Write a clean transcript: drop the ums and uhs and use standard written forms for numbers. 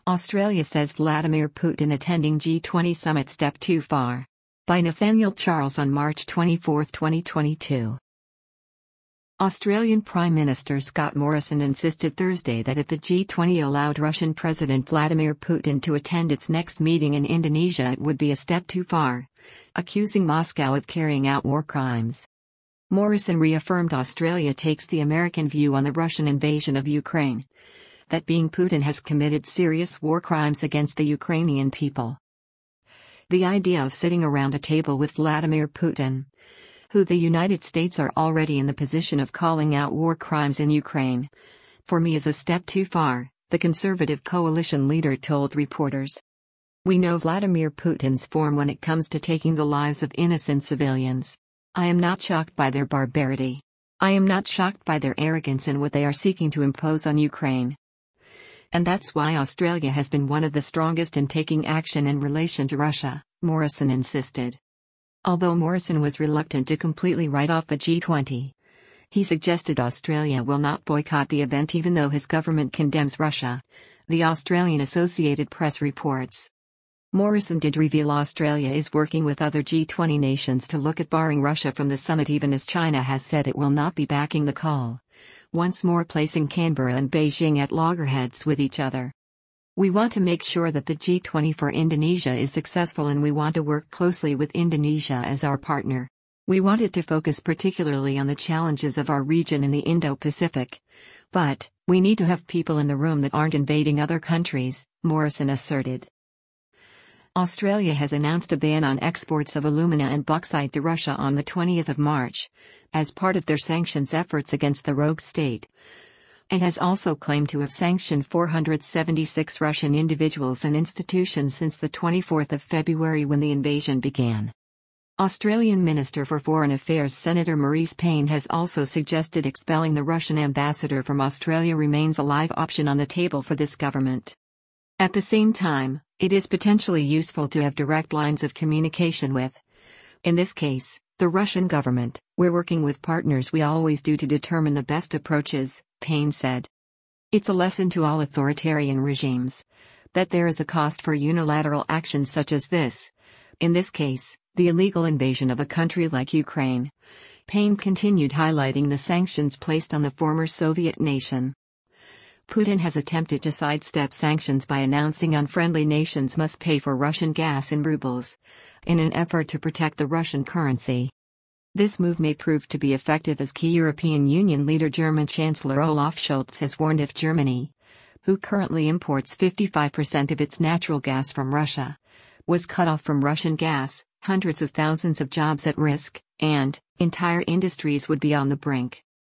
Australia says Vladimir Putin attending G20 summit step too far. By Nathaniel Charles on March 24, 2022. Australian Prime Minister Scott Morrison insisted Thursday that if the G20 allowed Russian President Vladimir Putin to attend its next meeting in Indonesia, it would be a step too far, accusing Moscow of carrying out war crimes. Morrison reaffirmed Australia takes the American view on the Russian invasion of Ukraine, that being Putin has committed serious war crimes against the Ukrainian people. The idea of sitting around a table with Vladimir Putin, who the United States are already in the position of calling out war crimes in Ukraine, for me is a step too far, the conservative coalition leader told reporters. We know Vladimir Putin's form when it comes to taking the lives of innocent civilians. I am not shocked by their barbarity. I am not shocked by their arrogance and what they are seeking to impose on Ukraine. And that's why Australia has been one of the strongest in taking action in relation to Russia, Morrison insisted. Although Morrison was reluctant to completely write off the G20, he suggested Australia will not boycott the event even though his government condemns Russia, the Australian Associated Press reports. Morrison did reveal Australia is working with other G20 nations to look at barring Russia from the summit, even as China has said it will not be backing the call, once more placing Canberra and Beijing at loggerheads with each other. We want to make sure that the G20 for Indonesia is successful, and we want to work closely with Indonesia as our partner. We want it to focus particularly on the challenges of our region in the Indo-Pacific. But, we need to have people in the room that aren't invading other countries, Morrison asserted. Australia has announced a ban on exports of alumina and bauxite to Russia on the 20th of March, as part of their sanctions efforts against the rogue state. It has also claimed to have sanctioned 476 Russian individuals and institutions since the 24th of February when the invasion began. Australian Minister for Foreign Affairs Senator Marise Payne has also suggested expelling the Russian ambassador from Australia remains a live option on the table for this government. At the same time, it is potentially useful to have direct lines of communication with, in this case, the Russian government. We're working with partners we always do to determine the best approaches, Payne said. It's a lesson to all authoritarian regimes that there is a cost for unilateral action such as this. In this case, the illegal invasion of a country like Ukraine. Payne continued, highlighting the sanctions placed on the former Soviet nation. Putin has attempted to sidestep sanctions by announcing unfriendly nations must pay for Russian gas in rubles, in an effort to protect the Russian currency. This move may prove to be effective, as key European Union leader German Chancellor Olaf Scholz has warned if Germany, who currently imports 55% of its natural gas from Russia, was cut off from Russian gas, hundreds of thousands of jobs at risk, and entire industries would be on the brink.